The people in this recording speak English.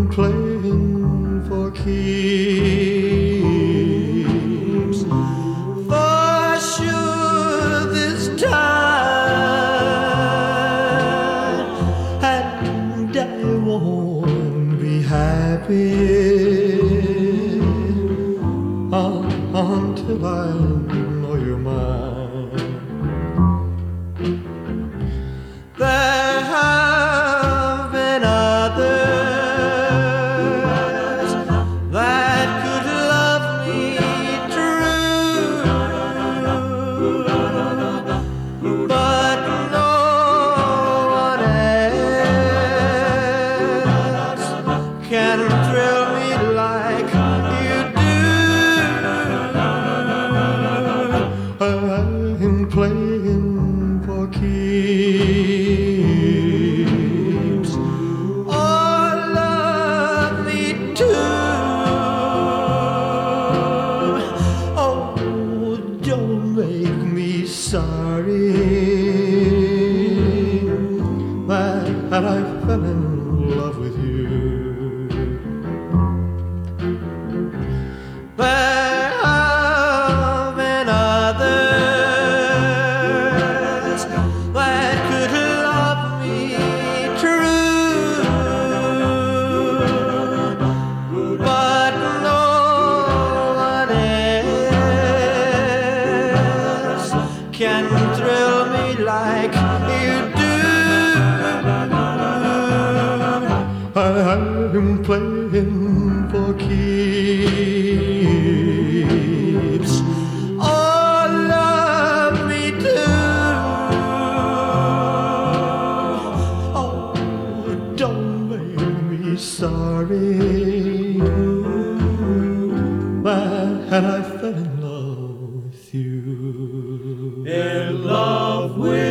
playing for keeps. For sure this time, and I won't be happy until I know you're mine. There have been others that could love me true, but no one else can thrill me like you do. I'm playing for keeps. Oh, love me too. Oh, don't make me sorry that I fell in love with you. There have been others that could love me true, but no one else can thrill me like you do. I'm playing for keeps. Oh, love me too. Oh, don't make me sorry that I fell in love with you. In love with